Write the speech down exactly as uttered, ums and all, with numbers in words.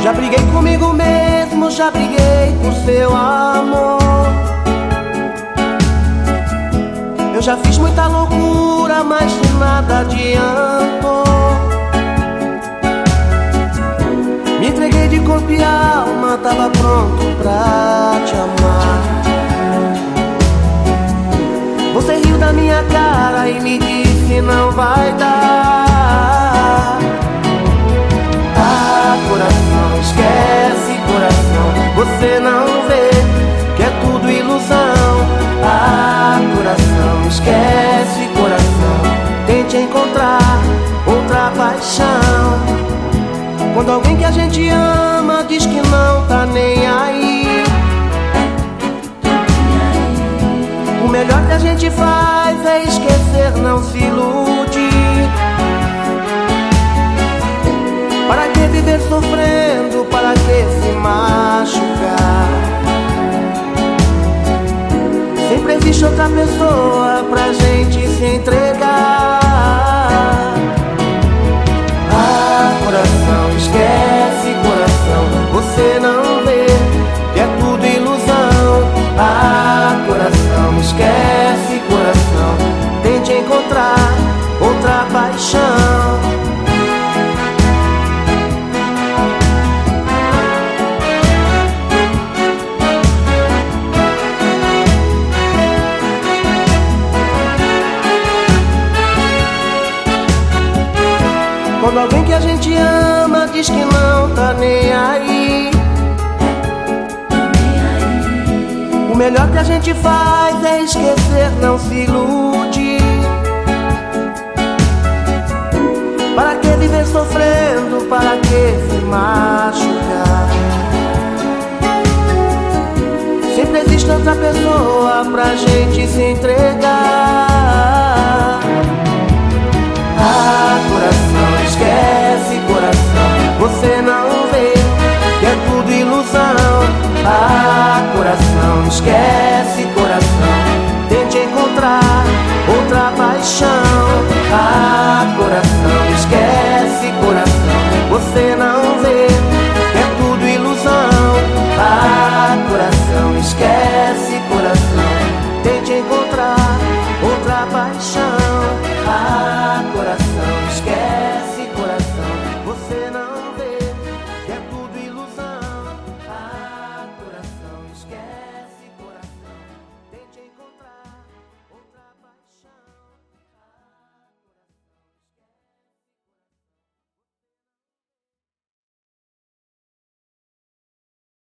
Já briguei comigo mesmo, já briguei por seu amor. Eu já fiz muita loucura, mas de nada adiantou. Me entreguei de corpo e alma, tava pronto pra te amar. Você riu da minha cara e me disse não vai dar. Ah, coração, esquece, coração, você não vê que é tudo ilusão. Ah, coração, esquece, coração, tente encontrar outra paixão. Quando alguém que a gente ama diz que não tá nem aí, o melhor que a gente faz é esquecer, não se iludir. Para que viver sofrendo, para que se machucar? Sempre existe outra pessoa pra gente se entregar. Ah, coração, esquece, coração, você não vê que é tudo ilusão. Ah, coração, esquece, coração, tente encontrar outra paixão. Quando alguém que a gente ama diz que não tá nem aí, o melhor que a gente faz é esquecer, não se ilude. Para que viver sofrendo, para que se machucar? Sempre existe outra pessoa pra gente se entregar. Ah, coração, esquece, coração, você não vê que é tudo ilusão. Ah, coração, esquece, coração, tente encontrar outra paixão.